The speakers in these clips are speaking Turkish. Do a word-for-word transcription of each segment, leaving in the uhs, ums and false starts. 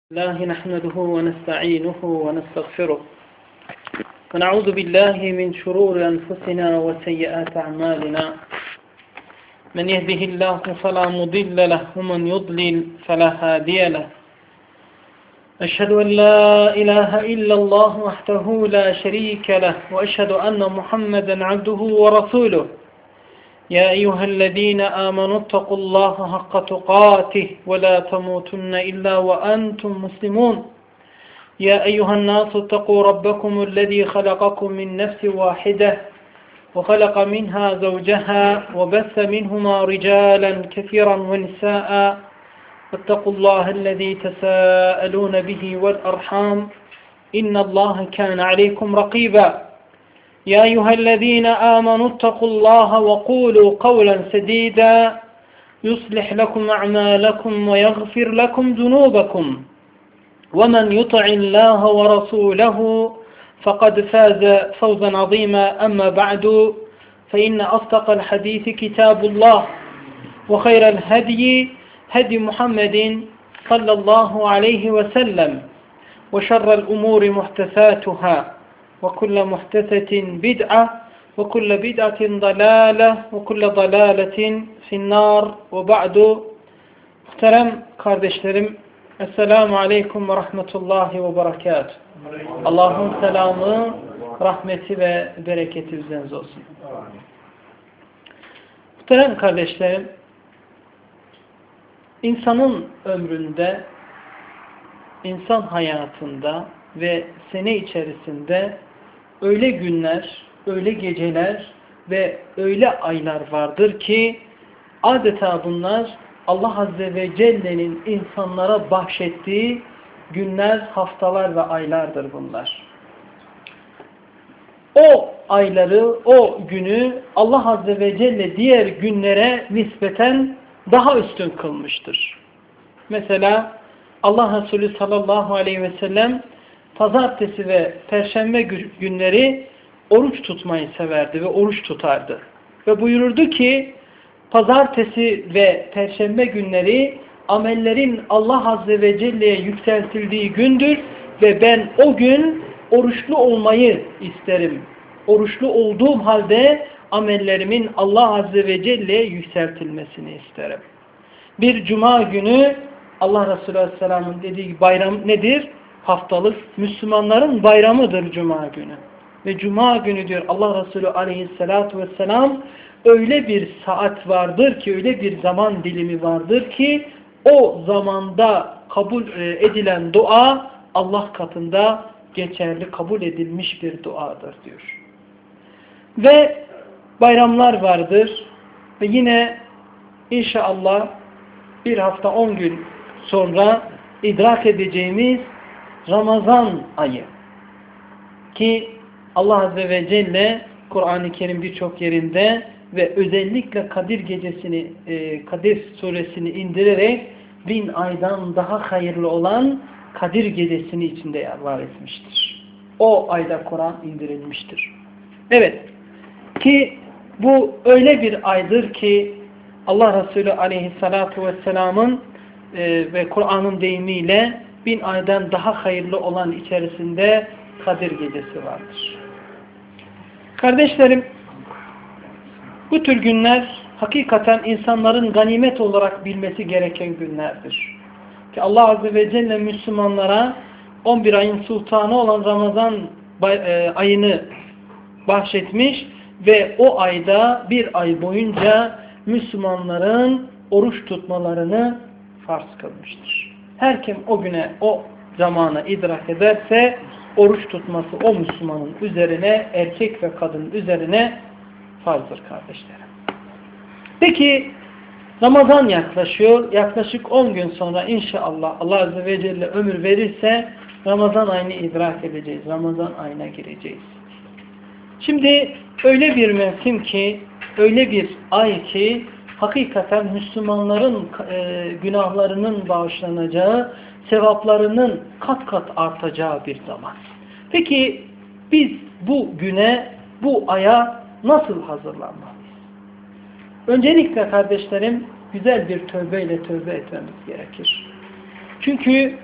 الله نحمده ونستعينه ونستغفره ونعوذ بالله من شرور أنفسنا وسيئات أعمالنا من يهده الله فلا مضل له ومن يضلل فلا هادي له أشهد أن لا إله إلا الله وحده لا شريك له وأشهد أن محمدا عبده ورسوله يا أيها الذين آمنوا اتقوا الله حق تقاته ولا تموتن إلا وأنتم مسلمون يا أيها الناس اتقوا ربكم الذي خلقكم من نفس واحدة وخلق منها زوجها وبث منهما رجالا كثيرا ونساء واتقوا الله الذي تساءلون به والأرحام إن الله كان عليكم رقيبا يا أيها الذين آمنوا اتقوا الله وقولوا قولا سديدا يصلح لكم أعمالكم ويغفر لكم ذنوبكم ومن يطع الله ورسوله فقد فاز فوزا عظيما أما بعد فإن أصدق الحديث كتاب الله وخير الهدي هدي محمد صلى الله عليه وسلم وشر الأمور محدثاتها وكل محدثة بدعة وكل بدعة ضلالة وكل ضلالة في النار وبعد. Muhterem kardeşlerim, Esselamu Aleyküm ve Rahmetullahi ve Berekatuhu. Allah'ın selamı, rahmeti ve bereketi üzerinize olsun. Muhterem kardeşlerim, insanın ömründe, insan hayatında ve sene içerisinde öyle günler, öyle geceler ve öyle aylar vardır ki adeta bunlar Allah Azze ve Celle'nin insanlara bahşettiği günler, haftalar ve aylardır bunlar. O ayları, o günü Allah Azze ve Celle diğer günlere nispeten daha üstün kılmıştır. Mesela Allah Resulü sallallahu aleyhi ve sellem pazartesi ve perşembe günleri oruç tutmayı severdi ve oruç tutardı. Ve buyururdu ki pazartesi ve perşembe günleri amellerin Allah Azze ve Celle'ye yükseltildiği gündür ve ben o gün oruçlu olmayı isterim. Oruçlu olduğum halde amellerimin Allah Azze ve Celle'ye yükseltilmesini isterim. Bir cuma günü Allah Resulü Aleyhisselam'ın dediği bayram nedir? Haftalık Müslümanların bayramıdır cuma günü. Ve cuma günü diyor Allah Resulü Aleyhisselatü Vesselam öyle bir saat vardır ki, öyle bir zaman dilimi vardır ki o zamanda kabul edilen dua Allah katında geçerli, kabul edilmiş bir duadır diyor. Ve bayramlar vardır ve yine inşallah bir hafta on gün sonra idrak edeceğimiz Ramazan ayı ki Allah Azze ve Celle Kur'an-ı Kerim birçok yerinde ve özellikle Kadir gecesini, Kadir suresini indirerek bin aydan daha hayırlı olan Kadir gecesini içinde var etmiştir. O ayda Kur'an indirilmiştir. Evet ki bu öyle bir aydır ki Allah Resulü Aleyhissalatu Vesselam'ın e, ve Kur'an'ın deyimiyle bin aydan daha hayırlı olan içerisinde Kadir gecesi vardır. Kardeşlerim, bu tür günler hakikaten insanların ganimet olarak bilmesi gereken günlerdir. Ki Allah Azze ve Celle Müslümanlara on bir ayın sultanı olan Ramazan ayını bahşetmiş ve o ayda bir ay boyunca Müslümanların oruç tutmalarını farz kılmıştır. Her kim o güne, o zamana idrak ederse oruç tutması o Müslümanın üzerine, erkek ve kadın üzerine farzdır kardeşlerim. Peki Ramazan yaklaşıyor. Yaklaşık on gün sonra inşallah Allah Azze ve Celle ömür verirse Ramazan ayını idrak edeceğiz. Ramazan ayına gireceğiz. Şimdi öyle bir mevsim ki, öyle bir ay ki hakikaten Müslümanların e, günahlarının bağışlanacağı, sevaplarının kat kat artacağı bir zaman. Peki biz bu güne, bu aya nasıl hazırlanmalıyız? Öncelikle kardeşlerim güzel bir tövbeyle tövbe etmemiz gerekir. Çünkü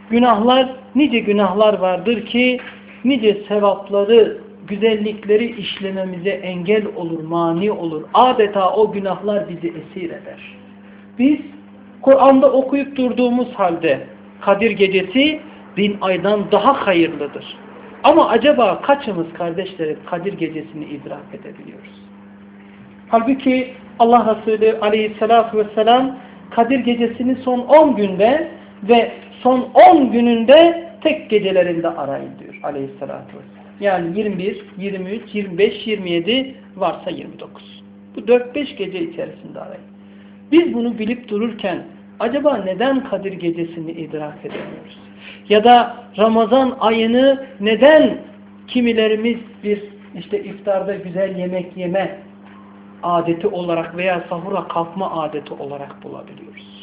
Günahlar, nice günahlar vardır ki nice sevapları, güzellikleri işlememize engel olur, mani olur. Adeta o günahlar bizi esir eder. Biz Kur'an'da okuyup durduğumuz halde Kadir Gecesi bin aydan daha hayırlıdır. Ama acaba kaçımız kardeşlerim Kadir Gecesi'ni idrak edebiliyoruz? Halbuki Allah Resulü Aleyhisselatü Vesselam Kadir Gecesi'ni son on günde ve son on gününde tek gecelerinde arayın diyor Aleyhisselatü Vesselam. Yani yirmi bir, yirmi üç, yirmi beş, yirmi yedi varsa yirmi dokuz. Bu dört beş gece içerisinde arayın. Biz bunu bilip dururken acaba neden Kadir Gecesi'ni idrak edemiyoruz? Ya da Ramazan ayını neden kimilerimiz bir işte iftarda güzel yemek yeme adeti olarak veya sahura kalkma adeti olarak bulabiliyoruz?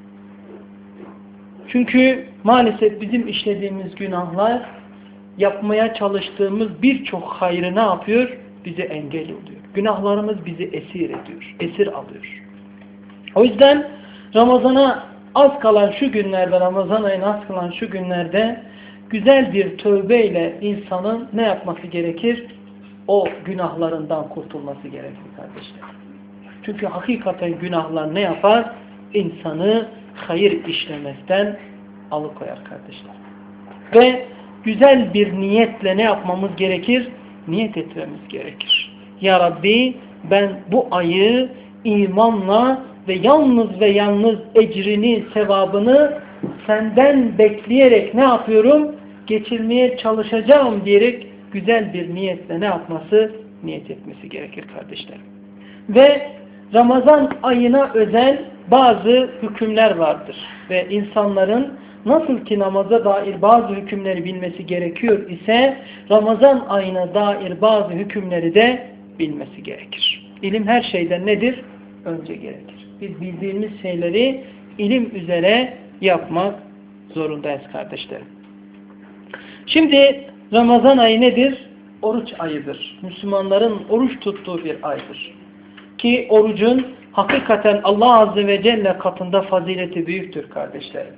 Çünkü maalesef bizim işlediğimiz günahlar yapmaya çalıştığımız birçok hayrı ne yapıyor? Bize engel oluyor. Günahlarımız bizi esir ediyor, esir alıyor. O yüzden Ramazan'a az kalan şu günlerde, Ramazan ayına az kalan şu günlerde güzel bir tövbeyle insanın ne yapması gerekir? O günahlarından kurtulması gerekir kardeşler. Çünkü hakikaten günahlar ne yapar? İnsanı hayır işlemekten alıkoyar kardeşler. Ve güzel bir niyetle ne yapmamız gerekir? Niyet etmemiz gerekir. Ya Rabbi ben bu ayı imanla ve yalnız ve yalnız ecrini, sevabını senden bekleyerek ne yapıyorum? Geçirmeye çalışacağım diyerek güzel bir niyetle ne yapması? Niyet etmesi gerekir kardeşlerim. Ve Ramazan ayına özel bazı hükümler vardır. Ve insanların nasıl ki namaza dair bazı hükümleri bilmesi gerekiyor ise Ramazan ayına dair bazı hükümleri de bilmesi gerekir. İlim her şeyden nedir? Önce gerekir. Biz bildiğimiz şeyleri ilim üzere yapmak zorundayız kardeşlerim. Şimdi Ramazan ayı nedir? Oruç ayıdır. Müslümanların oruç tuttuğu bir aydır. Ki orucun hakikaten Allah Azze ve Celle katında fazileti büyüktür kardeşlerim.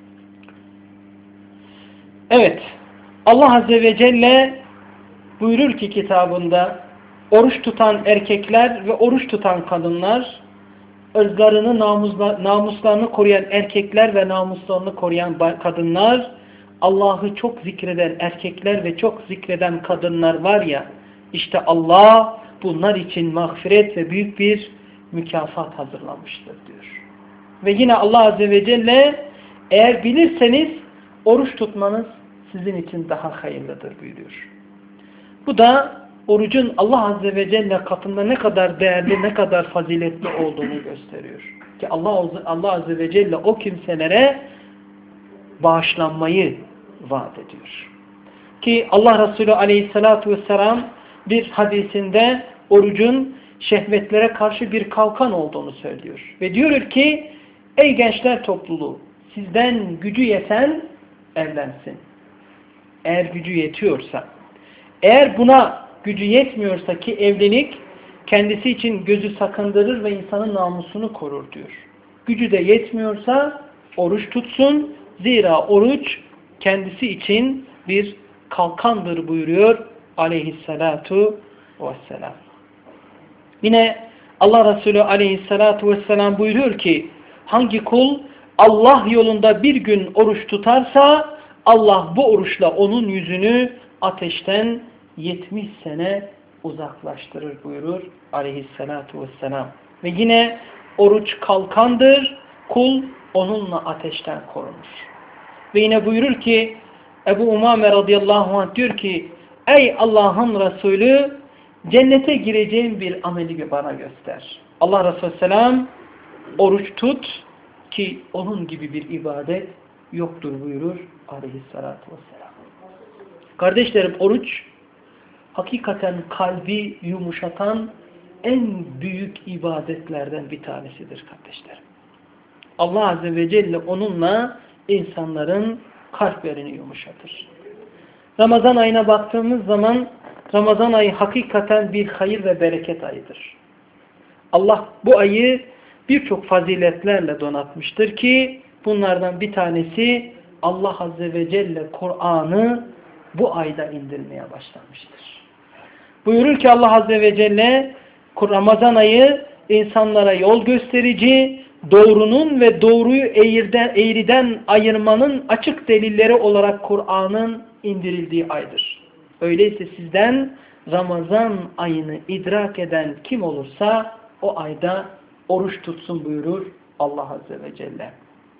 Evet, Allah Azze ve Celle buyurur ki kitabında oruç tutan erkekler ve oruç tutan kadınlar, ırzlarını, namuslarını koruyan erkekler ve namuslarını koruyan kadınlar, Allah'ı çok zikreden erkekler ve çok zikreden kadınlar var ya, işte Allah bunlar için mağfiret ve büyük bir mükafat hazırlamıştır diyor. Ve yine Allah Azze ve Celle eğer bilirseniz oruç tutmanız sizin için daha hayırlıdır buyuruyor. Bu da orucun Allah Azze ve Celle katında ne kadar değerli, ne kadar faziletli olduğunu gösteriyor. Ki Allah, Allah Azze ve Celle o kimselere bağışlanmayı vaat ediyor. Ki Allah Resulü Aleyhisselatü Vesselam bir hadisinde orucun şehvetlere karşı bir kalkan olduğunu söylüyor. Ve diyor ki ey gençler topluluğu sizden gücü yeten evlensin. Eğer gücü yetiyorsa. Eğer buna gücü yetmiyorsa ki evlilik kendisi için gözü sakındırır ve insanın namusunu korur diyor. Gücü de yetmiyorsa oruç tutsun. Zira oruç kendisi için bir kalkandır buyuruyor aleyhissalatu vesselam. Yine Allah Resulü aleyhissalatu vesselam buyuruyor ki hangi kul Allah yolunda bir gün oruç tutarsa Allah bu oruçla onun yüzünü ateşten yetmiş sene uzaklaştırır buyurur aleyhissalatu vesselam. Ve yine oruç kalkandır, kul onunla ateşten korunur. Ve yine buyurur ki Ebu Umame radıyallahu anh diyor ki ey Allah'ın Resulü cennete gireceğim bir ameli bana göster. Allah Resulü selam oruç tut ki onun gibi bir ibadet yoktur buyurur aleyhissalatu vesselam. Kardeşlerim oruç hakikaten kalbi yumuşatan en büyük ibadetlerden bir tanesidir kardeşlerim. Allah Azze ve Celle onunla insanların kalplerini yumuşatır. Ramazan ayına baktığımız zaman Ramazan ayı hakikaten bir hayır ve bereket ayıdır. Allah bu ayı birçok faziletlerle donatmıştır ki bunlardan bir tanesi Allah Azze ve Celle Kur'an'ı bu ayda indirmeye başlamıştır. Buyurur ki Allah Azze ve Celle Ramazan ayı insanlara yol gösterici, doğrunun ve doğruyu eğriden, eğriden ayırmanın açık delilleri olarak Kur'an'ın indirildiği aydır. Öyleyse sizden Ramazan ayını idrak eden kim olursa o ayda oruç tutsun buyurur Allah Azze ve Celle.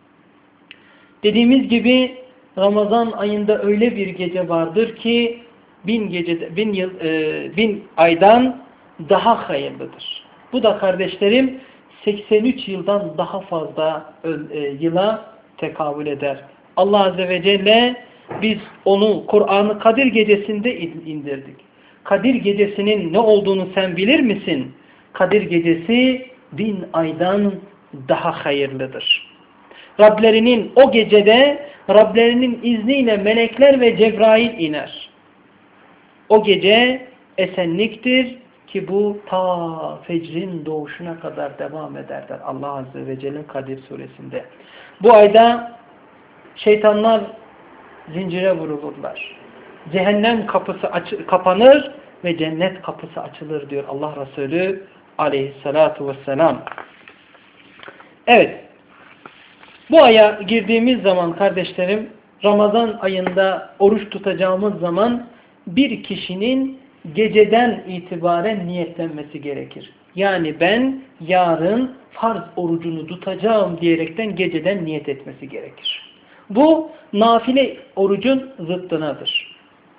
Dediğimiz gibi Ramazan ayında öyle bir gece vardır ki bin gece, bin yıl, e, bin aydan daha hayırlıdır. Bu da kardeşlerim seksen üç yıldan daha fazla e, yıla tekabül eder. Allah Azze ve Celle biz onu Kur'an'ı Kadir Gecesi'nde indirdik. Kadir Gecesi'nin ne olduğunu sen bilir misin? Kadir Gecesi bin aydan daha hayırlıdır. Rablerinin o gecede Rablerinin izniyle melekler ve Cebrail iner. O gece esenliktir ki bu ta fecrin doğuşuna kadar devam eder der Allah Azze ve Celle Kadir suresinde. Bu ayda şeytanlar zincire vurulurlar. Cehennem kapısı kapanır ve cennet kapısı açılır diyor Allah Resulü aleyhissalatu vesselam. Evet. Bu aya girdiğimiz zaman kardeşlerim Ramazan ayında oruç tutacağımız zaman bir kişinin geceden itibaren niyetlenmesi gerekir. Yani ben yarın farz orucunu tutacağım diyerekten geceden niyet etmesi gerekir. Bu nafile orucun zıttınadır.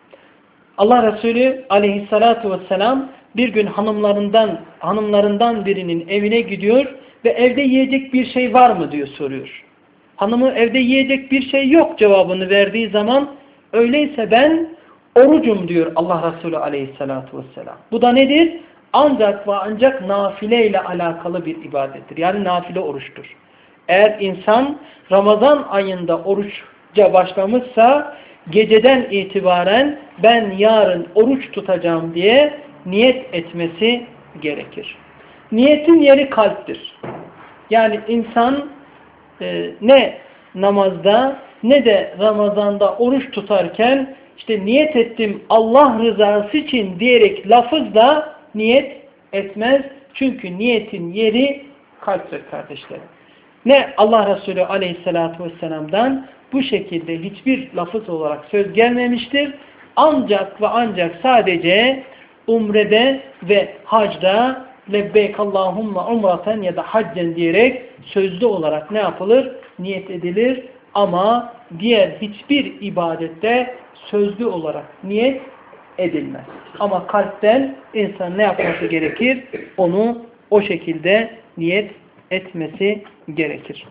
Allah Resulü aleyhissalatu vesselam bir gün hanımlarından hanımlarından birinin evine gidiyor ve evde yiyecek bir şey var mı diyor soruyor. Hanımı evde yiyecek bir şey yok cevabını verdiği zaman öyleyse ben orucum diyor Allah Resulü aleyhissalatu vesselam. Bu da nedir? Ancak ve ancak nafile ile alakalı bir ibadettir. Yani nafile oruçtur. Eğer insan Ramazan ayında oruçca başlamışsa geceden itibaren ben yarın oruç tutacağım diye niyet etmesi gerekir. Niyetin yeri kalptir. Yani insan e, ne namazda ne de Ramazan'da oruç tutarken işte niyet ettim Allah rızası için diyerek lafızla niyet etmez. Çünkü niyetin yeri kalptir kardeşlerim. Ne Allah Resulü aleyhissalatu vesselam'dan bu şekilde hiçbir lafız olarak söz gelmemiştir. Ancak ve ancak sadece umrede ve hacda lebbeyk Allahümme umraten ya da haccen diyerek sözlü olarak ne yapılır? Niyet edilir. Ama diğer hiçbir ibadette sözlü olarak niyet edilmez. Ama kalpten insan ne yapması gerekir? Onu o şekilde niyet etmesi gerekir.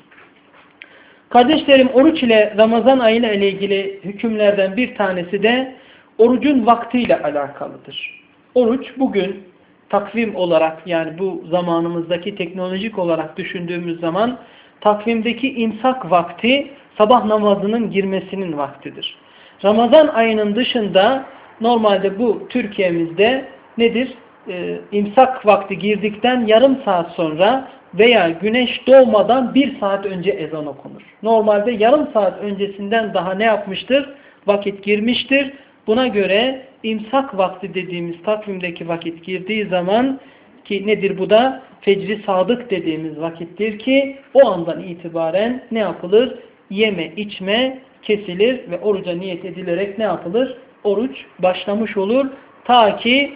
Kardeşlerim oruç ile Ramazan ayıyla ile ilgili hükümlerden bir tanesi de orucun vaktiyle alakalıdır. Oruç bugün takvim olarak yani bu zamanımızdaki teknolojik olarak düşündüğümüz zaman takvimdeki imsak vakti sabah namazının girmesinin vaktidir. Ramazan ayının dışında normalde bu Türkiye'mizde nedir? Ee, imsak vakti girdikten yarım saat sonra veya güneş doğmadan bir saat önce ezan okunur. Normalde yarım saat öncesinden daha ne yapmıştır? Vakit girmiştir. Buna göre imsak vakti dediğimiz takvimdeki vakit girdiği zaman ki nedir bu da? Fecri sadık dediğimiz vakittir ki o andan itibaren ne yapılır? Yeme, içme kesilir ve oruca niyet edilerek ne yapılır? Oruç başlamış olur. Ta ki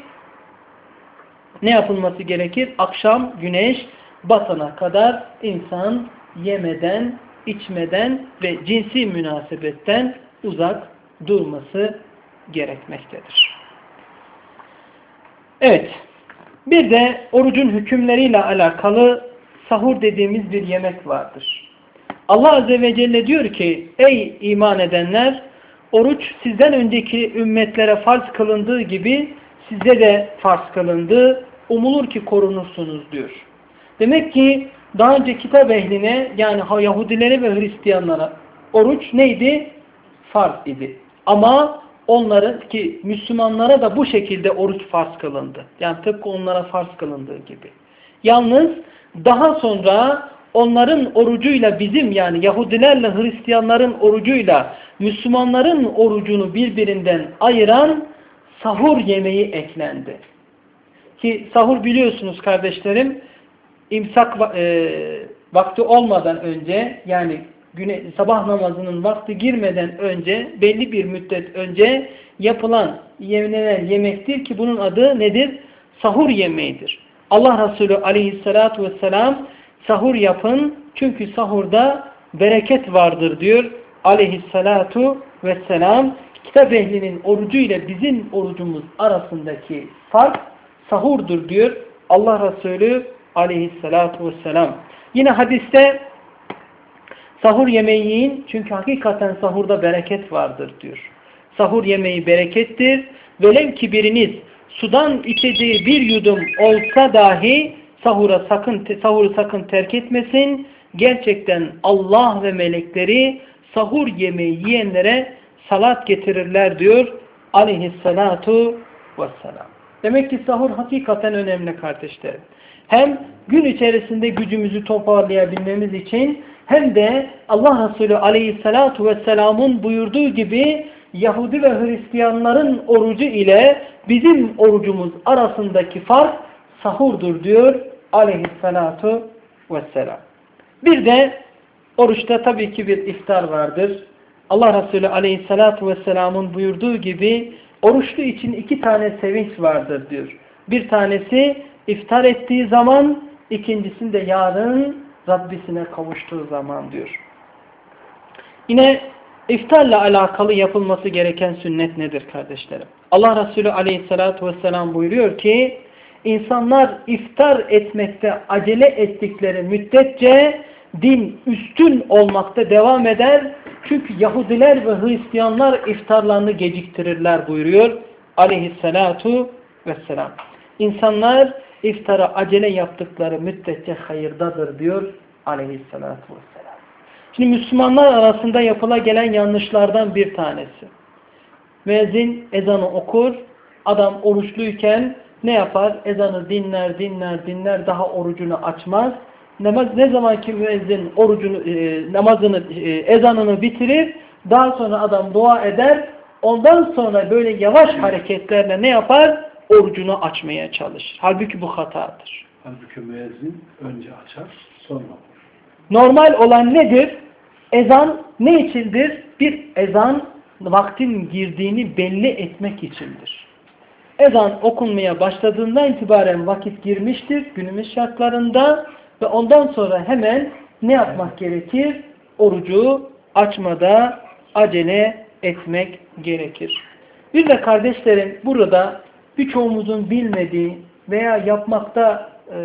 ne yapılması gerekir? Akşam güneş batana kadar insan yemeden, içmeden ve cinsi münasebetten uzak durması gerekmektedir. Evet. Bir de orucun hükümleriyle alakalı sahur dediğimiz bir yemek vardır. Allah Azze ve Celle diyor ki ey iman edenler oruç sizden önceki ümmetlere farz kılındığı gibi size de farz kılındı. Umulur ki korunursunuz diyor. Demek ki daha önce kitap ehline yani Yahudilere ve Hristiyanlara oruç neydi? Farz idi. Ama onların ki Müslümanlara da bu şekilde oruç farz kılındı. Yani tıpkı onlara farz kılındığı gibi. Yalnız daha sonra onların orucuyla bizim yani Yahudilerle Hristiyanların orucuyla Müslümanların orucunu birbirinden ayıran sahur yemeği eklendi. Ki sahur biliyorsunuz kardeşlerim imsak e, vakti olmadan önce yani güne, sabah namazının vakti girmeden önce belli bir müddet önce yapılan yenilen yemektir ki bunun adı nedir? Sahur yemeğidir. Allah Resulü aleyhissalatu vesselam sahur yapın çünkü sahurda bereket vardır diyor aleyhissalatu vesselam. Kitap ehlinin orucu ile bizim orucumuz arasındaki fark sahurdur diyor Allah Resulü aleyhissalatu vesselam. Yine hadiste sahur yemeği yiyin çünkü hakikaten sahurda bereket vardır diyor. Sahur yemeği berekettir. Velev ki biriniz sudan içeceği bir yudum olsa dahi sahura sakın, sahuru sakın terk etmesin. Gerçekten Allah ve melekleri sahur yemeği yiyenlere salat getirirler diyor aleyhissalatu vesselam. Demek ki sahur hakikaten önemli kardeşlerim. Hem gün içerisinde gücümüzü toparlayabilmemiz için hem de Allah Resulü aleyhissalatu vesselamın buyurduğu gibi Yahudi ve Hristiyanların orucu ile bizim orucumuz arasındaki fark sahurdur diyor aleyhissalatu vesselam. Bir de oruçta tabii ki bir iftar vardır. Allah Resulü aleyhissalatu vesselamın buyurduğu gibi oruçlu için iki tane sevinç vardır diyor. Bir tanesi iftar ettiği zaman, ikincisinde yarın Rabbisine kavuştuğu zaman diyor. Yine iftarla alakalı yapılması gereken sünnet nedir kardeşlerim? Allah Resulü aleyhissalatu vesselam buyuruyor ki insanlar iftar etmekte acele ettikleri müddetçe din üstün olmakta devam eder. Çünkü Yahudiler ve Hristiyanlar iftarlarını geciktirirler buyuruyor aleyhissalatu vesselam. İnsanlar iftara acele yaptıkları müddetçe hayırdadır diyor aleyhissalatu vesselam. Şimdi Müslümanlar arasında yapıla gelen yanlışlardan bir tanesi. Müezzin ezanı okur, adam oruçluyken ne yapar? Ezanı dinler, dinler, dinler, daha orucunu açmaz. Namaz ne zaman ki müezzin orucunu, e, namazını, e, ezanını bitirir, daha sonra adam dua eder, ondan sonra böyle yavaş hareketlerle ne yapar? Orucunu açmaya çalışır. Halbuki bu hatadır. Halbuki müezzin önce açar, sonra okur. Normal olan nedir? Ezan ne içindir? Bir ezan vaktin girdiğini belli etmek içindir. Ezan okunmaya başladığından itibaren vakit girmiştir günümüz şartlarında ve ondan sonra hemen ne yapmak gerekir? Orucu açmada acele etmek gerekir. Bir de kardeşlerim burada birçoğumuzun bilmediği veya yapmakta e,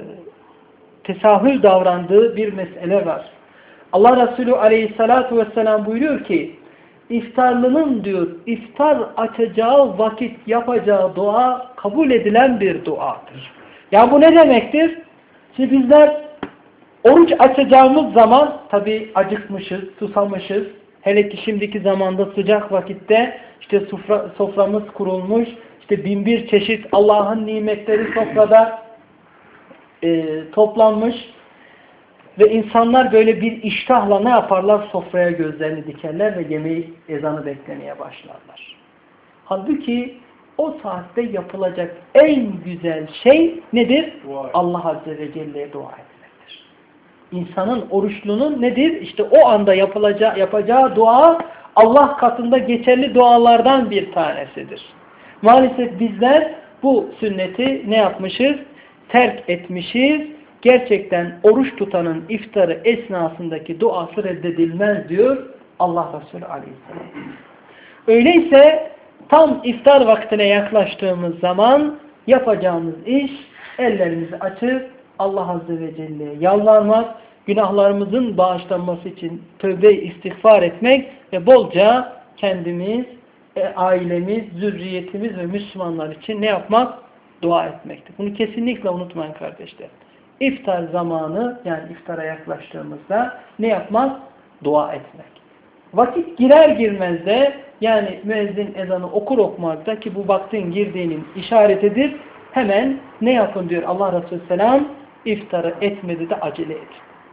tesahül davrandığı bir mesele var. Allah Resulü aleyhissalatu vesselam buyuruyor ki iftarlının diyor iftar açacağı vakit yapacağı dua kabul edilen bir duadır. Ya bu ne demektir? Şimdi bizler oruç açacağımız zaman tabi acıkmışız, susamışız. Hele ki şimdiki zamanda sıcak vakitte işte sofra, soframız kurulmuş. İşte bin bir çeşit Allah'ın nimetleri sofrada e, toplanmış. Ve insanlar böyle bir iştahla ne yaparlar? Sofraya gözlerini dikerler ve yemeği ezanı beklemeye başlarlar. Halbuki o saatte yapılacak en güzel şey nedir? Dua. Allah Azze ve Celle'ye dua etmektir. İnsanın oruçlunun nedir? İşte o anda yapılacağı, yapacağı dua Allah katında geçerli dualardan bir tanesidir. Maalesef bizler bu sünneti ne yapmışız? Terk etmişiz. Gerçekten oruç tutanın iftarı esnasındaki duası reddedilmez diyor Allah Resulü Aleyhisselam. Öyleyse tam iftar vaktine yaklaştığımız zaman yapacağımız iş ellerimizi açıp Allah Azze ve Celle'ye yalvarmak, günahlarımızın bağışlanması için tövbe istiğfar etmek ve bolca kendimiz, ailemiz, zürriyetimiz ve Müslümanlar için ne yapmak? Dua etmektir. Bunu kesinlikle unutmayın kardeşler. İftar zamanı yani iftara yaklaştığımızda ne yapmak? Dua etmek. Vakit girer girmez de yani müezzin ezanı okur okumazda ki bu vaktin girdiğinin işaretidir. Hemen ne yapın diyor Allah Resulü Selam? İftarı etmedi de acele edin.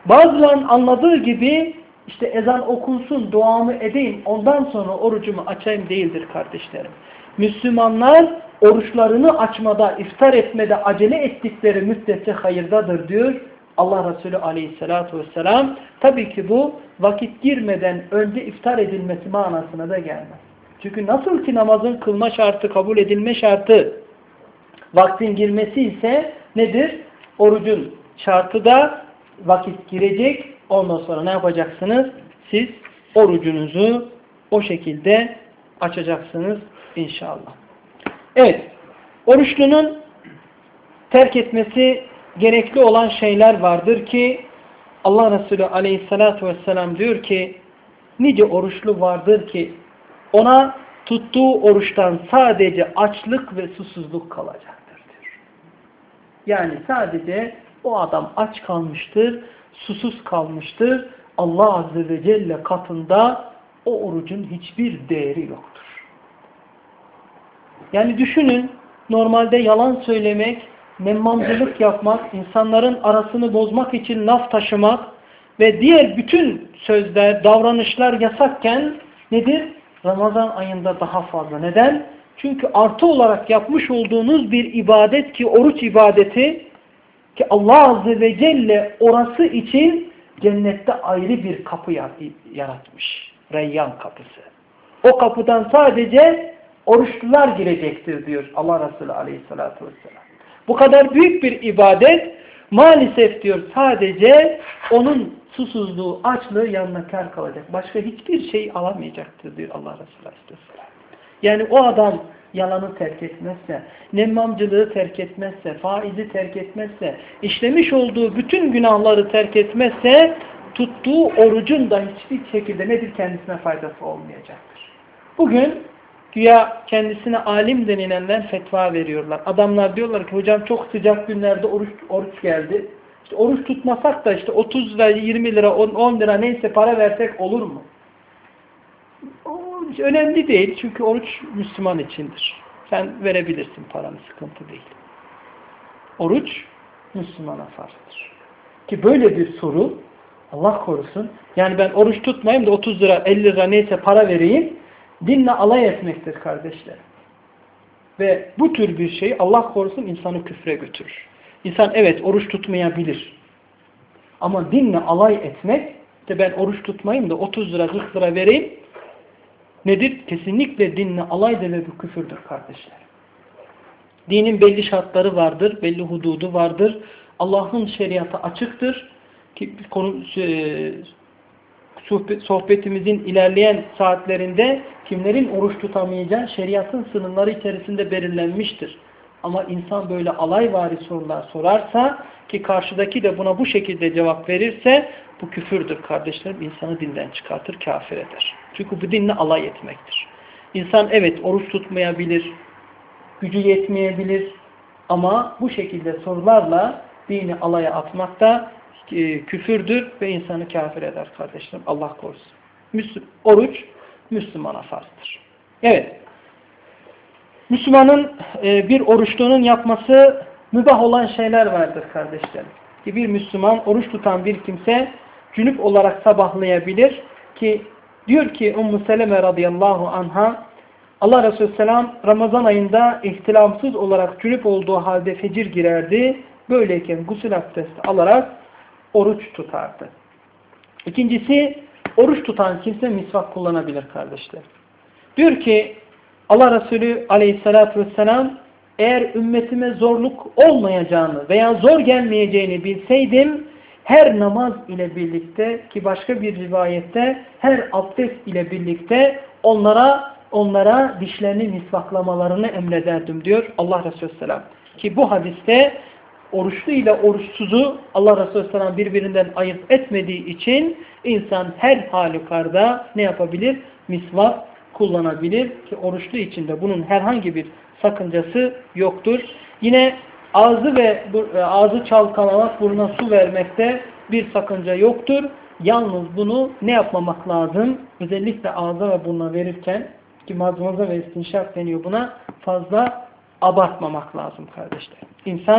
Bazılarının anladığı gibi işte ezan okunsun, duamı edeyim, ondan sonra orucumu açayım değildir kardeşlerim. Müslümanlar oruçlarını açmada, iftar etmede acele ettikleri müddetçe hayırdadır diyor Allah Resulü aleyhissalatu vesselam. Tabii ki bu vakit girmeden önce iftar edilmesi manasına da gelmez. Çünkü nasıl ki namazın kılma şartı, kabul edilme şartı vaktin girmesi ise nedir? Orucun şartı da vakit girecek. Ondan sonra ne yapacaksınız? Siz orucunuzu o şekilde açacaksınız inşallah. Evet. Oruçlunun terk etmesi gerekli olan şeyler vardır ki Allah Resulü aleyhissalatu vesselam diyor ki nice oruçlu vardır ki ona tuttuğu oruçtan sadece açlık ve susuzluk kalacaktır diyor. Yani sadece o adam aç kalmıştır, susuz kalmıştır. Allah Azze ve Celle katında o orucun hiçbir değeri yoktur. Yani düşünün, normalde yalan söylemek, nemmamcılık yapmak, insanların arasını bozmak için laf taşımak ve diğer bütün sözler, davranışlar yasakken nedir? Ramazan ayında daha fazla. Neden? Çünkü artı olarak yapmış olduğunuz bir ibadet ki oruç ibadeti ki Allah Azze ve Celle orası için cennette ayrı bir kapı yaratmış. Reyyan kapısı. O kapıdan sadece oruçlular girecektir diyor Allah Resulü aleyhissalatü vesselam. Bu kadar büyük bir ibadet maalesef diyor sadece onun susuzluğu, açlığı yanına kâr kalacak. Başka hiçbir şey alamayacaktır diyor Allah Resulü aleyhisselam. Yani o adam yalanı terk etmezse, nemmamcılığı terk etmezse, faizi terk etmezse, işlemiş olduğu bütün günahları terk etmezse tuttuğu orucun da hiçbir şekilde nedir kendisine faydası olmayacaktır. Bugün güya kendisine alim denilenler fetva veriyorlar. Adamlar diyorlar ki hocam çok sıcak günlerde oruç, oruç geldi. İşte oruç tutmasak da işte otuz lira, yirmi lira, on lira neyse para versek olur mu? O önemli değil çünkü oruç Müslüman içindir. Sen verebilirsin paranı, sıkıntı değil. Oruç Müslümana farzdır. Ki böyle bir soru Allah korusun. Yani ben oruç tutmayayım da otuz lira, elli lira neyse para vereyim. Dinle alay etmektir kardeşler. Ve bu tür bir şey Allah korusun insanı küfre götürür. İnsan evet oruç tutmayabilir. Ama dinle alay etmek, işte ben oruç tutmayayım da otuz lira, kırk lira vereyim. Nedir? Kesinlikle dinle alaydır ve bu küfürdür kardeşler. Dinin belli şartları vardır, belli hududu vardır. Allah'ın şeriatı açıktır. Ki konu, sohbetimizin ilerleyen saatlerinde kimlerin oruç tutamayacağı şeriatın sınırları içerisinde belirlenmiştir. Ama insan böyle alayvari sorular sorarsa ki karşıdaki de buna bu şekilde cevap verirse bu küfürdür kardeşlerim. İnsanı dinden çıkartır, kafir eder. Çünkü bu dinle alay etmektir. İnsan evet oruç tutmayabilir, gücü yetmeyebilir ama bu şekilde sorularla dini alaya atmak da e, küfürdür ve insanı kafir eder kardeşlerim. Allah korusun. Müslüm, oruç Müslümana farzdır. Evet. Müslümanın e, bir oruçluğunun yapması mübah olan şeyler vardır kardeşlerim. Ki bir Müslüman oruç tutan bir kimse cünüp olarak sabahlayabilir ki diyor ki Ümmü Seleme radıyallahu anha Allah Resulü selam Ramazan ayında ihtilamsız olarak cünüp olduğu halde fecir girerdi. Böyleyken gusül abdesti alarak oruç tutardı. İkincisi oruç tutan kimse misvak kullanabilir kardeşler. Diyor ki Allah Resulü aleyhissalatü vesselam eğer ümmetime zorluk olmayacağını veya zor gelmeyeceğini bilseydim her namaz ile birlikte ki başka bir rivayette her abdest ile birlikte onlara onlara dişlerini misvaklamalarını emrederdim diyor Allah Resulü selam. Ki bu hadiste oruçlu ile oruçsuzu Allah Resulü selam birbirinden ayırt etmediği için insan her halükarda ne yapabilir? Misvak kullanabilir ki oruçlu için de bunun herhangi bir sakıncası yoktur. Yine ağzı ve ağzı çalkalamak, burnuna su vermekte bir sakınca yoktur. Yalnız bunu ne yapmamak lazım? Özellikle ağza ve burnuna verirken ki mazmaza ve istinşak deniyor buna, fazla abartmamak lazım kardeşler. İnsan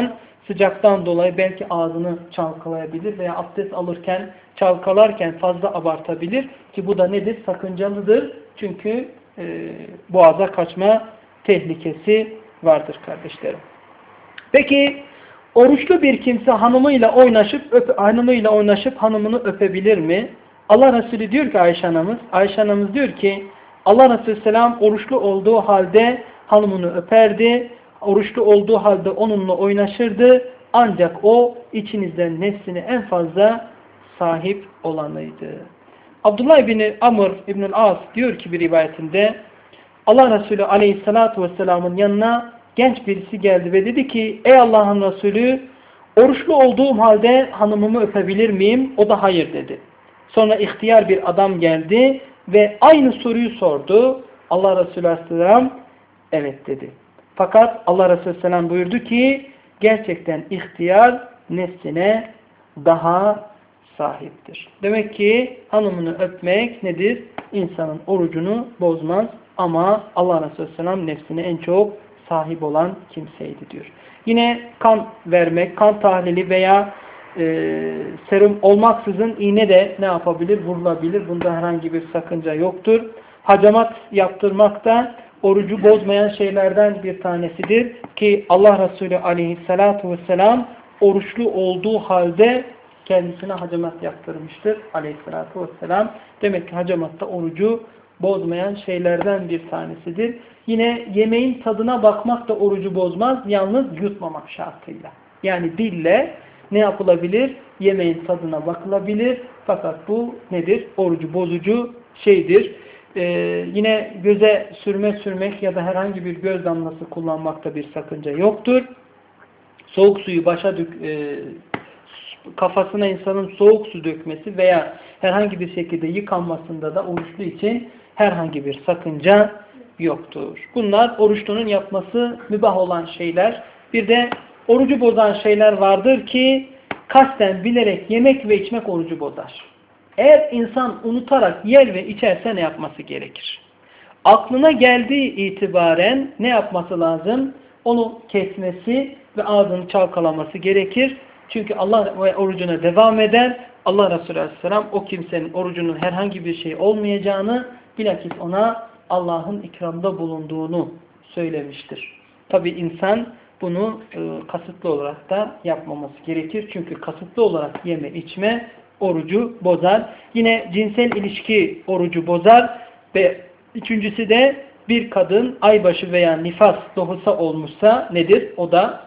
sıcaktan dolayı belki ağzını çalkalayabilir veya abdest alırken, çalkalarken fazla abartabilir ki bu da nedir? Sakıncalıdır. Çünkü e, boğaza kaçma tehlikesi vardır kardeşlerim. Peki oruçlu bir kimse hanımıyla oynaşıp öp, hanımıyla oynaşıp hanımını öpebilir mi? Allah Resulü diyor ki Ayşe anamız, Ayşe anamız diyor ki Allah Resulü selam oruçlu olduğu halde hanımını öperdi. Oruçlu olduğu halde onunla oynaşırdı. Ancak o içinizden nefsine en fazla sahip olanıydı. Abdullah bin Amr İbnül As diyor ki bir rivayetinde Allah Resulü Aleyhisselatü Vesselam'ın yanına genç birisi geldi ve dedi ki ey Allah'ın Resulü oruçlu olduğum halde hanımımı öpebilir miyim? O da hayır dedi. Sonra ihtiyar bir adam geldi ve aynı soruyu sordu. Allah Resulü Aleyhisselam evet dedi. Fakat Allah Resulü Aleyhisselam buyurdu ki gerçekten ihtiyar nefsine daha sahiptir. Demek ki hanımını öpmek nedir? İnsanın orucunu bozmaz ama Allah Resulü Aleyhisselam nefsine en çok sahip olan kimseydi diyor. Yine kan vermek, kan tahlili veya e, serum olmaksızın iğne de ne yapabilir? Vurulabilir. Bunda herhangi bir sakınca yoktur. Hacamat yaptırmak da orucu bozmayan şeylerden bir tanesidir ki Allah Resulü Aleyhisselatü Vesselam oruçlu olduğu halde kendisine hacamat yaptırmıştır Aleyhisselatü Vesselam. Demek ki hacamat da orucu bozmayan şeylerden bir tanesidir. Yine yemeğin tadına bakmak da orucu bozmaz. Yalnız yutmamak şartıyla. Yani dille ne yapılabilir? Yemeğin tadına bakılabilir. Fakat bu nedir? Orucu bozucu şeydir. Ee, yine göze sürme sürmek ya da herhangi bir göz damlası kullanmakta bir sakınca yoktur. Soğuk suyu başa dök, e, kafasına insanın soğuk su dökmesi veya herhangi bir şekilde yıkanmasında da oruçlu için herhangi bir sakınca yoktur. Bunlar oruçlunun yapması mübah olan şeyler. Bir de orucu bozan şeyler vardır ki kasten bilerek yemek ve içmek orucu bozar. Eğer insan unutarak yer ve içerse ne yapması gerekir? Aklına geldiği itibaren ne yapması lazım? Onu kesmesi ve ağzını çalkalaması gerekir. Çünkü Allah orucuna devam eder. Allah Resulü Aleyhisselam o kimsenin orucunun herhangi bir şey olmayacağını, bilakis ona Allah'ın ikramda bulunduğunu söylemiştir. Tabi insan bunu e, kasıtlı olarak da yapmaması gerekir. Çünkü kasıtlı olarak yeme içme orucu bozar. Yine cinsel ilişki orucu bozar ve üçüncüsü de bir kadın aybaşı veya nifas doğusa olmuşsa nedir? O da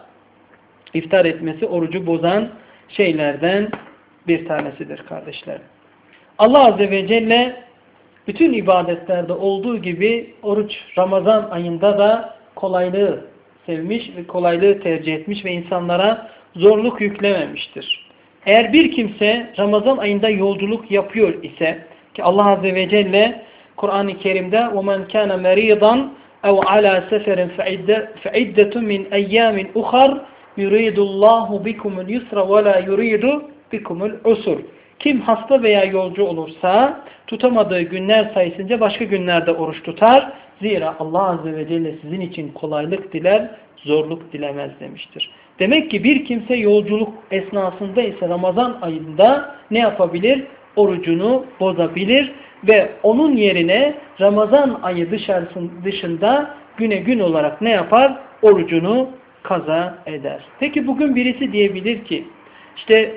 iftar etmesi orucu bozan şeylerden bir tanesidir kardeşler. Allah Azze ve Celle bütün ibadetlerde olduğu gibi oruç Ramazan ayında da kolaylığı sevmiş ve kolaylığı tercih etmiş ve insanlara zorluk yüklememiştir. Eğer bir kimse Ramazan ayında yolculuk yapıyor ise ki Allah Azze ve Celle Kur'an-ı Kerim'de وَمَنْ كَانَ مَرِيضًا اَوْ عَلَى سَفَرٍ فَعِدَّةٌ مِنْ اَيَّامٍ اُخَرٍ يُرِيدُ اللّٰهُ بِكُمُ الْيُسْرَ وَلَا يُرِيدُ بِكُمُ الْعُسُرِ. Kim hasta veya yolcu olursa tutamadığı günler sayısınca başka günlerde oruç tutar. Zira Allah Azze ve Celle sizin için kolaylık diler, zorluk dilemez demiştir. Demek ki bir kimse yolculuk esnasında ise Ramazan ayında ne yapabilir? Orucunu bozabilir ve onun yerine Ramazan ayı dışında güne gün olarak ne yapar? Orucunu kaza eder. Peki bugün birisi diyebilir ki işte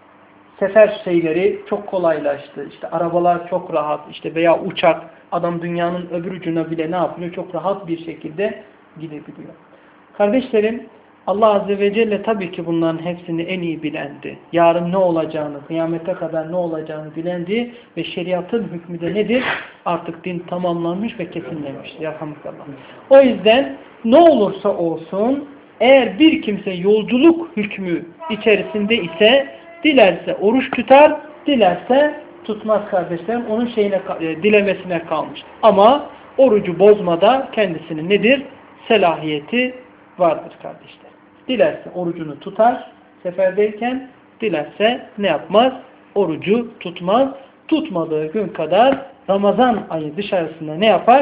sefer şeyleri çok kolaylaştı. İşte arabalar çok rahat. İşte veya uçak. Adam dünyanın öbür ucuna bile ne yapıyor? Çok rahat bir şekilde gidebiliyor. Kardeşlerim, Allah Azze ve Celle tabii ki bunların hepsini en iyi bilendi. Yarın ne olacağını, kıyamete kadar ne olacağını bilendi ve şeriatın hükmü de nedir? Artık din tamamlanmış ve kesinlemiştir. Yarhamukallah. O yüzden ne olursa olsun eğer bir kimse yolculuk hükmü içerisinde ise dilerse oruç tutar, dilerse tutmaz kardeşlerim. Onun şeyine, dilemesine kalmış. Ama orucu bozmada kendisinin nedir? Selahiyeti vardır kardeşler. Dilerse orucunu tutar seferdeyken, dilerse ne yapmaz? Orucu tutmaz. Tutmadığı gün kadar Ramazan ayı dışarısında ne yapar?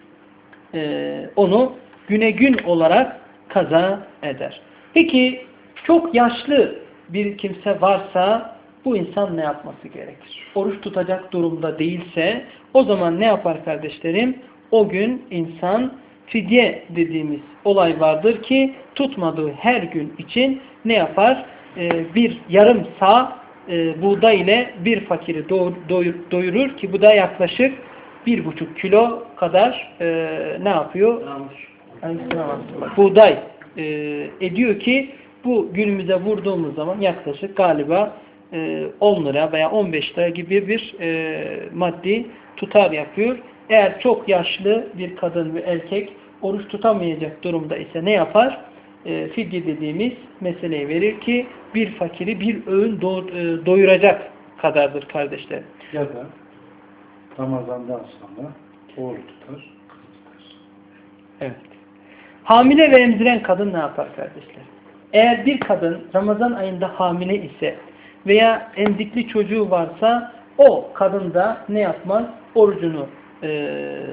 Ee, onu güne gün olarak kaza eder. Peki Çok yaşlı bir kimse varsa bu insan ne yapması gerekir? Oruç tutacak durumda değilse o zaman ne yapar kardeşlerim? O gün insan fidye dediğimiz olay vardır ki tutmadığı her gün için ne yapar? Ee, bir yarım sağ e, buğday ile bir fakiri doyur, doyurur ki bu da yaklaşık bir buçuk kilo kadar e, ne yapıyor? Buğday e, ediyor ki bu günümüze vurduğumuz zaman yaklaşık galiba e, on lira veya on beş lira gibi bir e, maddi tutar yapıyor. Eğer çok yaşlı bir kadın ve erkek oruç tutamayacak durumda ise ne yapar? E, fidye dediğimiz meseleyi verir ki bir fakiri bir öğün do e, doyuracak kadardır kardeşler. Ya da Ramazan'dan sonra oruç tutar. Evet. Hamile ve emziren kadın ne yapar kardeşler? Eğer bir kadın Ramazan ayında hamile ise veya emzikli çocuğu varsa o kadın da ne yapmaz? Orucunu e,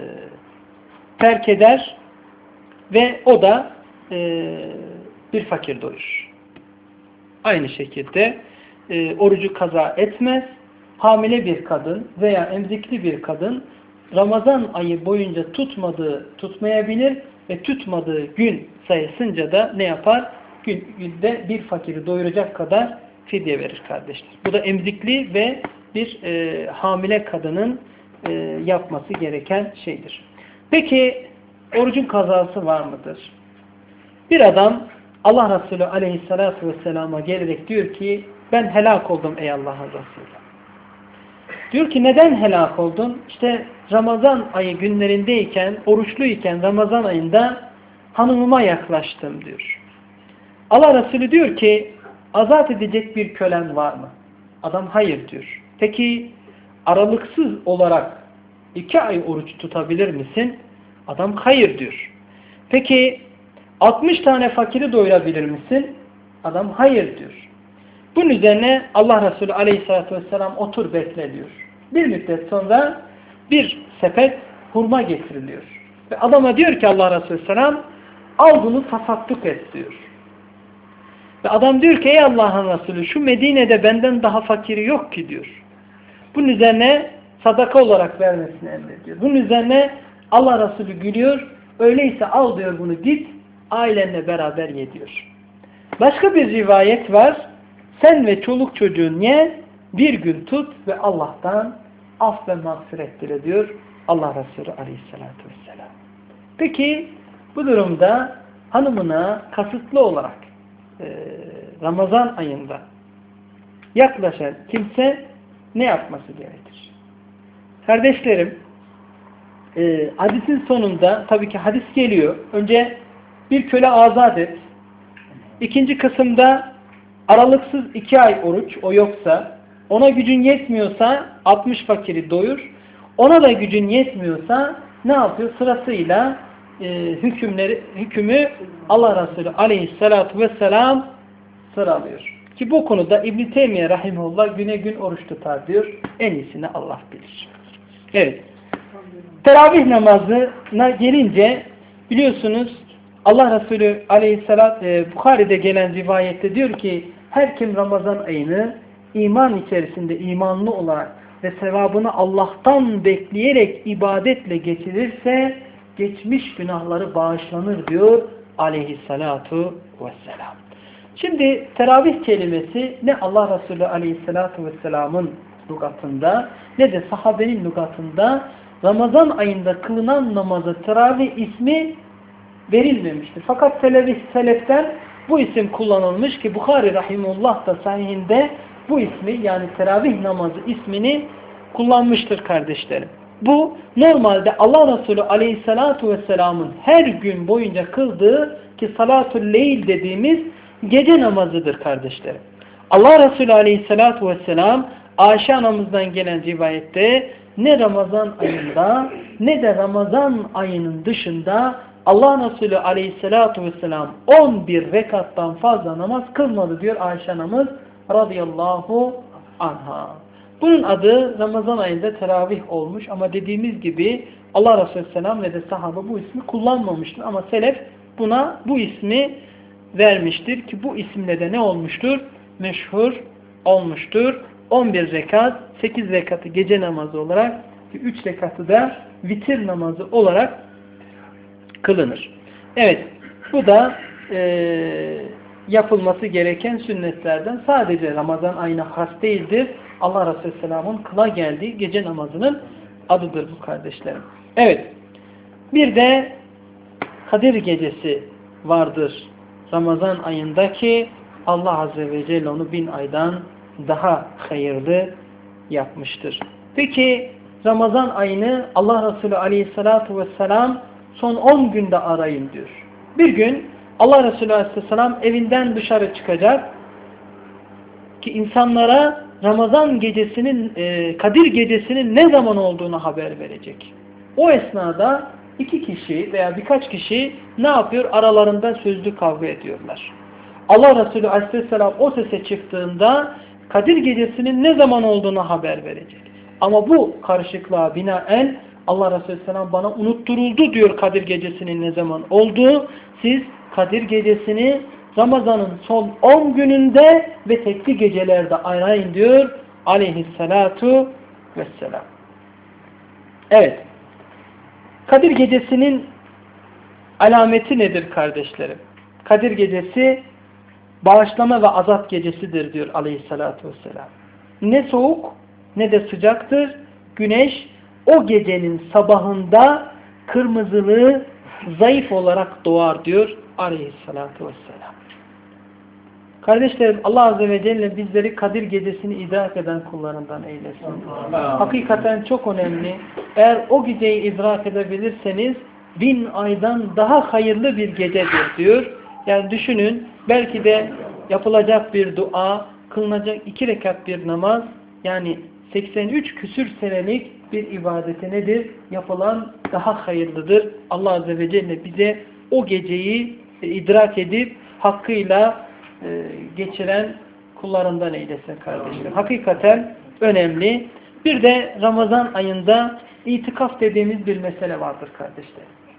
terk eder ve o da e, bir fakir doyurur. Aynı şekilde e, orucu kaza etmez. Hamile bir kadın veya emzikli bir kadın Ramazan ayı boyunca tutmadığı, tutmayabilir ve tutmadığı gün sayısınca da ne yapar? Gün, günde bir fakiri doyuracak kadar fidye verir kardeşler. Bu da emzikli ve bir e, hamile kadının e, yapması gereken şeydir. Peki orucun kazası var mıdır? Bir adam Allah Resulü aleyhissalatu vesselama gelerek diyor ki ben helak oldum ey Allah'ın Resulü. Diyor ki neden helak oldun? İşte Ramazan ayı günlerindeyken, oruçluyken Ramazan ayında hanımıma yaklaştım diyor. Allah Resulü diyor ki azat edecek bir kölen var mı? Adam hayır diyor. Peki aralıksız olarak iki ay oruç tutabilir misin? Adam hayır diyor. Peki altmış tane fakiri doyurabilir misin? Adam hayır diyor. Bunun üzerine Allah Resulü aleyhissalatü vesselam otur bekle diyor. Bir müddet sonra bir sepet hurma getiriliyor. Ve adama diyor ki Allah Resulü selam al bunu tasadduk et diyor. Ve adam diyor ki ey Allah'ın Resulü şu Medine'de benden daha fakiri yok ki diyor. Bunun üzerine sadaka olarak vermesini emrediyor. Bunun üzerine Allah Resulü gülüyor. Öyleyse al diyor bunu git ailenle beraber ye diyor. Başka bir rivayet var. Sen ve çoluk çocuğun ye bir gün tut ve Allah'tan af ve mağfiret dile diyor Allah Resulü aleyhissalatü vesselam. Peki bu durumda hanımına kasıtlı olarak e, Ramazan ayında yaklaşan kimse ne yapması gerekir? Kardeşlerim e, hadisin sonunda tabii ki hadis geliyor. Önce bir köle azat et. İkinci kısımda aralıksız iki ay oruç o yoksa ona gücün yetmiyorsa altmış fakiri doyur. Ona da gücün yetmiyorsa ne yapıyor? Sırasıyla e, hükümleri, hükmü Allah Resulü aleyhissalatu vesselam sıralıyor. Ki bu konuda İbn-i Teymiye rahimehullah güne gün oruç tutar diyor. En iyisini Allah bilir. Evet. Teravih namazına gelince biliyorsunuz Allah Resulü aleyhissalat e, Bukhari'de gelen rivayette diyor ki her kim Ramazan ayını iman içerisinde imanlı olarak ve sevabını Allah'tan bekleyerek ibadetle geçirirse geçmiş günahları bağışlanır diyor aleyhissalatu vesselam. Şimdi teravih kelimesi ne Allah Resulü aleyhissalatu vesselamın lügatında ne de sahabenin lügatında Ramazan ayında kılınan namaza teravih ismi verilmemiştir. Fakat selef, seleften bu isim kullanılmış ki Bukhari rahimullah da sahihinde bu ismi yani teravih namazı ismini kullanmıştır kardeşlerim. Bu normalde Allah Resulü aleyhissalatu vesselamın her gün boyunca kıldığı ki salatul leyl dediğimiz gece namazıdır kardeşlerim. Allah Resulü aleyhissalatu vesselam Ayşe anamızdan gelen rivayette ne Ramazan ayında ne de Ramazan ayının dışında Allah Resulü aleyhissalatu vesselam on bir rekattan fazla namaz kılmadı diyor Ayşe anamız radıyallahu anha. Bunun adı Ramazan ayında teravih olmuş ama dediğimiz gibi Allah Resulü selam ve de sahabe bu ismi kullanmamıştır ama selef buna bu ismi vermiştir ki bu isimle de ne olmuştur? Meşhur olmuştur. on bir rekat, sekiz rekatı gece namazı olarak, üç rekatı da vitir namazı olarak kılınır. Evet, bu da e, yapılması gereken sünnetlerden. Sadece Ramazan ayına has değildir. Allah Resulü Aleyhisselam'ın kıla geldiği gece namazının adıdır bu kardeşlerim. Evet, bir de Kadir Gecesi vardır Ramazan ayındaki. Allah Azze ve Celle onu bin aydan daha hayırlı yapmıştır. Peki Ramazan ayını Allah Resulü Aleyhisselatü Vesselam son on günde arayın diyor. Bir gün Allah Resulü Aleyhisselam evinden dışarı çıkacak ki insanlara Ramazan gecesinin, e, Kadir Gecesi'nin ne zaman olduğunu haber verecek. O esnada iki kişi veya birkaç kişi ne yapıyor? Aralarında sözlü kavga ediyorlar. Allah Resulü Aleyhisselam o sese çıktığında Kadir Gecesi'nin ne zaman olduğunu haber verecek. Ama bu karışıklığa binaen Allah Resulü Aleyhisselam bana unutturuldu diyor Kadir Gecesi'nin ne zaman olduğu. Siz Kadir Gecesi'ni Ramazan'ın son on gününde ve tekli gecelerde arayın diyor Aleyhisselatu Vesselam. Evet. Kadir Gecesi'nin alameti nedir kardeşlerim? Kadir Gecesi bağışlama ve azap gecesidir diyor Aleyhisselatü Vesselam. Ne soğuk ne de sıcaktır. Güneş o gecenin sabahında kırmızılığı zayıf olarak doğar diyor Aleyhisselatü Vesselam. Kardeşlerim, Allah Azze ve Celle bizleri Kadir Gecesi'ni idrak eden kullarından eylesin. Hakikaten çok önemli. Eğer o geceyi idrak edebilirseniz bin aydan daha hayırlı bir gecedir diyor. Yani düşünün, belki de yapılacak bir dua, kılınacak iki rekat bir namaz, yani seksen üç küsür senelik bir ibadete nedir? Yapılan daha hayırlıdır. Allah Azze ve Celle bize o geceyi idrak edip hakkıyla e, geçiren kullarından eylesin kardeşler. Hakikaten önemli. Bir de Ramazan ayında itikaf dediğimiz bir mesele vardır kardeşler.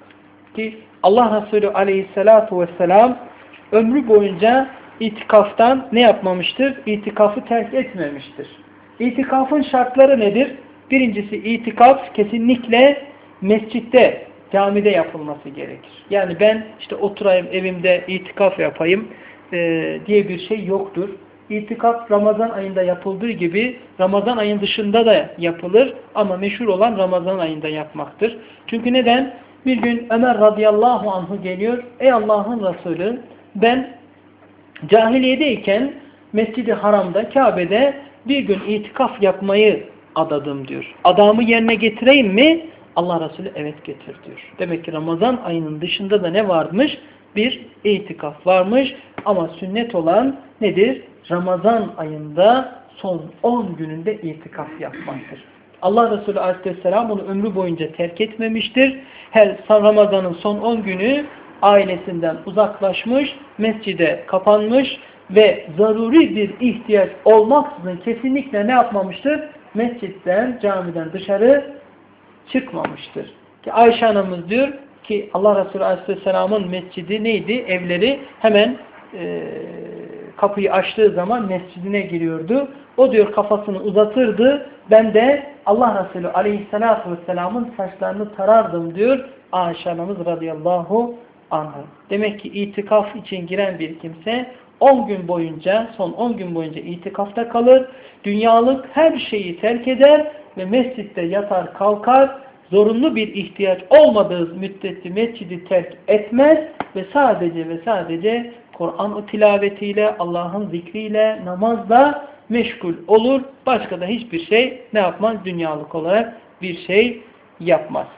Ki Allah Resulü Aleyhisselatu Vesselam ömrü boyunca itikaftan ne yapmamıştır? İtikafı terk etmemiştir. İtikafın şartları nedir? Birincisi, itikaf kesinlikle mescitte, camide yapılması gerekir. Yani ben işte oturayım evimde itikaf yapayım e, diye bir şey yoktur. İtikaf Ramazan ayında yapıldığı gibi Ramazan ayın dışında da yapılır ama meşhur olan Ramazan ayında yapmaktır. Çünkü neden? Bir gün Ömer radıyallahu anhu geliyor. Ey Allah'ın Resulü, ben cahiliyedeyken Mescid-i Haram'da, Kabe'de bir gün itikaf yapmayı adadım diyor. Adamı yerine getireyim mi? Allah Resulü evet getir diyor. Demek ki Ramazan ayının dışında da ne varmış? Bir itikaf varmış. Ama sünnet olan nedir? Ramazan ayında son on gününde itikaf yapmaktır. Allah Resulü Aleyhisselam onu ömrü boyunca terk etmemiştir. Her Ramazan'ın son on günü ailesinden uzaklaşmış, mescide kapanmış ve zaruri bir ihtiyaç olmaksızın kesinlikle ne yapmamıştır? Mescitten, camiden dışarı çıkmamıştır. Ki Ayşe anamız diyor ki Allah Resulü Aleyhisselam'ın mescidi neydi? Evleri hemen e, kapıyı açtığı zaman mescidine giriyordu. O diyor kafasını uzatırdı. Ben de Allah Resulü Aleyhisselatü Vesselam'ın saçlarını tarardım diyor Ayşe anamız radıyallahu anha. Demek ki itikaf için giren bir kimse on gün boyunca, son on gün boyunca itikafta kalır. Dünyalık her şeyi terk eder ve mescitte yatar kalkar. Zorunlu bir ihtiyaç olmadığı müddetçe mescidi terk etmez ve sadece ve sadece Kur'an tilavetiyle, Allah'ın zikriyle, namazla meşgul olur. Başka da hiçbir şey ne yapmaz? Dünyalık olarak bir şey yapmaz.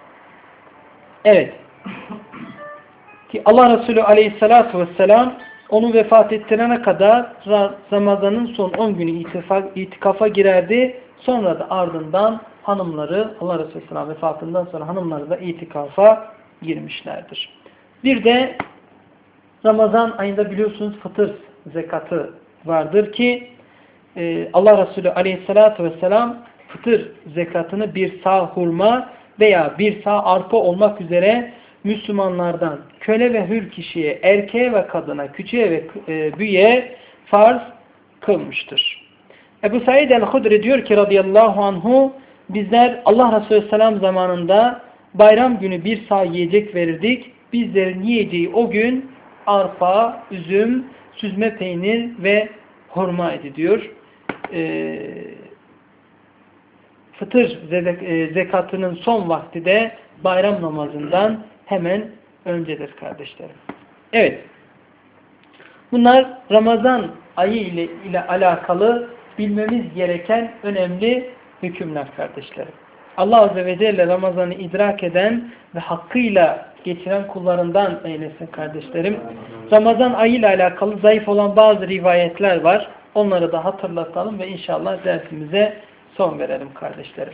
Evet. Ki Allah Resulü Aleyhisselatü Vesselam onu vefat ettirene kadar Ramazan'ın son on günü itikafa girerdi. Sonra da ardından hanımları, Allah Resulü Aleyhisselam vefatından sonra hanımları da itikafa girmişlerdir. Bir de Ramazan ayında biliyorsunuz fıtır zekatı vardır ki Allah Resulü Aleyhisselatü Vesselam fıtır zekatını bir sağ hurma veya bir sağ arpa olmak üzere Müslümanlardan köle ve hür kişiye, erkeğe ve kadına, küçüğe ve e, büyüğe farz kılmıştır. Ebu Said el-Hudri diyor ki radıyallahu anhu, bizler Allah Resulü selam zamanında bayram günü bir sağ yiyecek verirdik. Bizlerin yiyeceği o gün arpa, üzüm, süzme peynir ve hurma idi diyor. Ee, fıtır zekatının son vakti de bayram namazından hemen öncedir kardeşlerim. Evet. Bunlar Ramazan ayı ile, ile alakalı bilmemiz gereken önemli hükümler kardeşlerim. Allah Azze ve Celle Ramazan'ı idrak eden ve hakkıyla geçiren kullarından eylesin kardeşlerim. Ramazan ayı ile alakalı zayıf olan bazı rivayetler var. Onları da hatırlatalım ve inşallah dersimize son verelim kardeşlerim.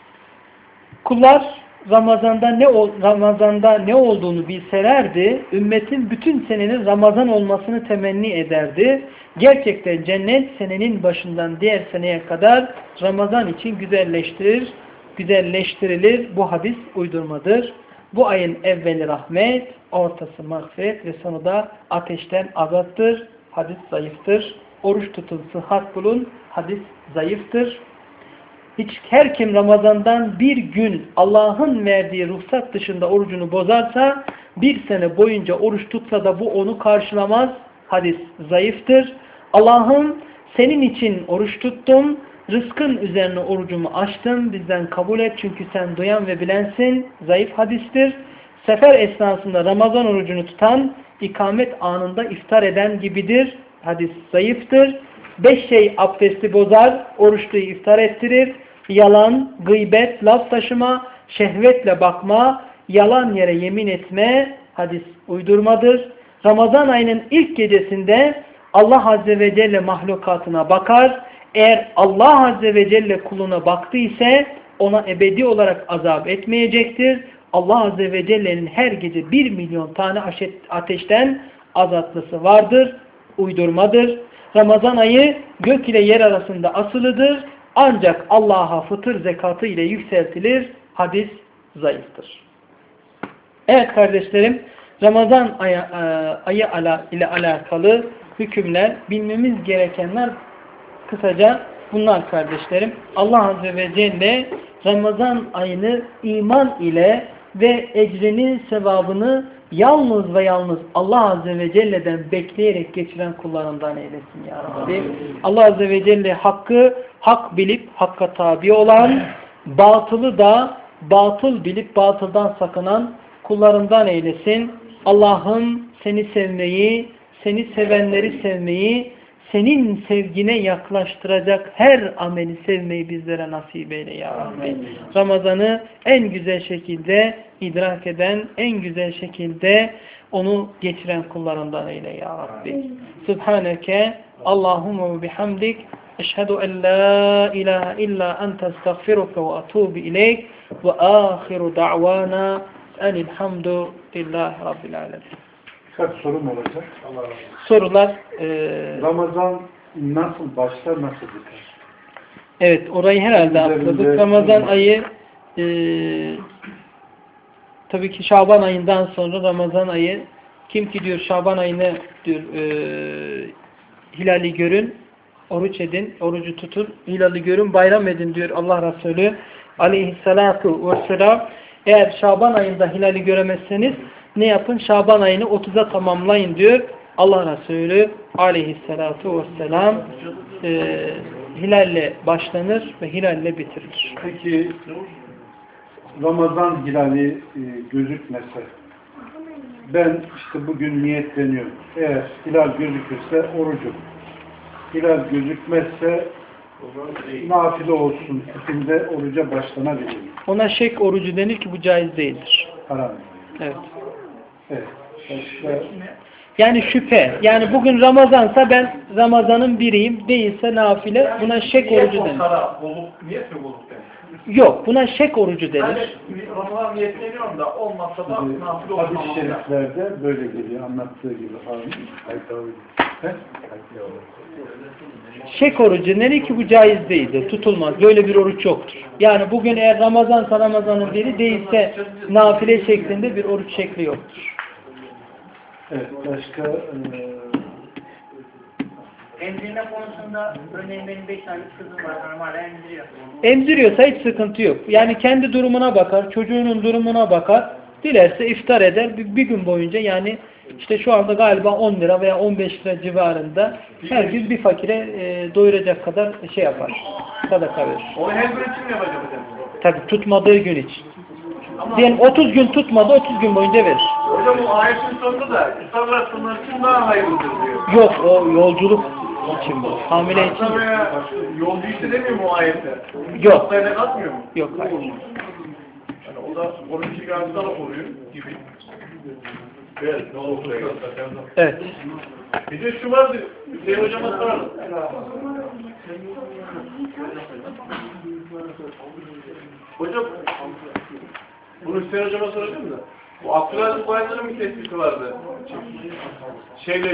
Kullar Ramazan'da ne Ramazan'da ne olduğunu bilselerdi, ümmetin bütün senenin Ramazan olmasını temenni ederdi. Gerçekten cennet senenin başından diğer seneye kadar Ramazan için güzelleştirir, güzelleştirilir. Bu hadis uydurmadır. Bu ayın evveli rahmet, ortası mağfiret ve sonu da ateşten azattır. Hadis zayıftır. Oruç tutun, sıhhat bulun. Hadis zayıftır. Hiç her kim Ramazan'dan bir gün Allah'ın verdiği ruhsat dışında orucunu bozarsa, bir sene boyunca oruç tutsa da bu onu karşılamaz. Hadis zayıftır. Allah'ım senin için oruç tuttum, rızkın üzerine orucumu açtım, bizden kabul et çünkü sen duyan ve bilensin. Zayıf hadistir. Sefer esnasında Ramazan orucunu tutan, ikamet anında iftar eden gibidir. Hadis zayıftır. Beş şey abdesti bozar, oruçluyu iftar ettirir. Yalan, gıybet, laf taşıma, şehvetle bakma, yalan yere yemin etme, hadis uydurmadır. Ramazan ayının ilk gecesinde Allah Azze ve Celle mahlukatına bakar. Eğer Allah Azze ve Celle kuluna baktı ise ona ebedi olarak azap etmeyecektir. Allah Azze ve Celle'nin her gece bir milyon tane ateşten azatlısı vardır. Uydurmadır. Ramazan ayı gök ile yer arasında asılıdır. Ancak Allah'a fıtır zekatı ile yükseltilir. Hadis zayıftır. Evet kardeşlerim, Ramazan ayı, ayı ala, ile alakalı hükümler, bilmemiz gerekenler kısaca bunlar kardeşlerim. Allah Azze ve Celle Ramazan ayını iman ile ve ecrini, sevabını yalnız ve yalnız Allah Azze ve Celle'den bekleyerek geçiren kullarından eylesin ya Rabbi. Allah Azze ve Celle hakkı hak bilip hakka tabi olan, batılı da batıl bilip batıldan sakınan kullarından eylesin. Allah'ım seni sevmeyi, seni sevenleri sevmeyi, senin sevgine yaklaştıracak her ameli sevmeyi bizlere nasip eyle ya Rabbi. Ramazan'ı en güzel şekilde idrak eden, en güzel şekilde onu geçiren kullarından eyle ya Rabbi. Subhaneke Allahumma ve bihamdik eşhedü en la ilahe illa ente estağfiruke ve atubu ileyk ve ahiru da'vana enilhamdü lillahi rabbil alemin. Kaç sorum olacak? Sorular e, Ramazan nasıl başlar, nasıl biter? evet, orayı herhalde atladık. Ramazan ayı e, tabii ki Şaban ayından sonra Ramazan ayı, kim ki diyor Şaban ayını diyor e, hilali görün, oruç edin, orucu tutun, hilali görün, bayram edin diyor Allah Resulü aleyhissalatu vesselam. Eğer Şaban ayında hilali göremezseniz ne yapın? Şaban ayını otuza tamamlayın diyor Allah Resulü aleyhissalatu vesselam. E, hilalle başlanır ve hilalle bitirilir. Peki Ramazan hilali e, gözükmese, ben işte bugün niyetleniyorum. Eğer hilal gözükürse orucum. Hilal gözükmezse nafile olsun. Hükümde oruca başlanabilir. Ona şek orucu denir ki bu caiz değildir. Haram. Evet. Evet. Başka... Yani şüphe. Yani bugün Ramazansa ben Ramazan'ın biriyim. Değilse nafile. Buna şek orucu denir. Niyet mi bozuk Yok. Buna şek orucu denir. Yani Ramazan niyetleniyorum da olmazsa da nafile olmam. Hadis-i şeriflerde böyle geliyor, anlattığı gibi. He? Şek orucu denir ki bu caiz değildir. Tutulmaz. Böyle bir oruç yoktur. Yani bugün eğer Ramazansa Ramazan'ın biri değilse nafile şeklinde bir oruç şekli yoktur. Evet, başka e, Emzirme konusunda örneğin benim beş aylık kızım var, normal emziriyor. Emziriyorsa hiç sıkıntı yok. Yani kendi durumuna bakar, çocuğunun durumuna bakar. Dilerse iftar eder. Bir, bir gün boyunca yani işte şu anda galiba on lira veya on beş lira civarında her gün bir fakire e, doyuracak kadar şey yapar. Sadaka verir. Onu her gün için mi yapacak hocam? Tabii tutmadığı gün için. Ama Diyelim otuz gün tutmadı, otuz gün boyunca verir. hocam o ayetin sonunda da iftarlar sunlar için daha hayırlıdır diyor. Yok, o yolculuk için bu. Hamile için Hasta değil. veya yolcu işte demiyor mu o ayette? Yok. Hastayla katmıyor mu? Yok, hayır. Yani o da onun için hastalık oluyor gibi. Evet, ne olur buraya göstersen. Evet. Bir de şu vardı, Hüseyin hocama soralım. Hocam, bunu Hüseyin hocama soracağım da, bu Abdülaziz Bayındar'ın bir tespiti vardı. Şeyle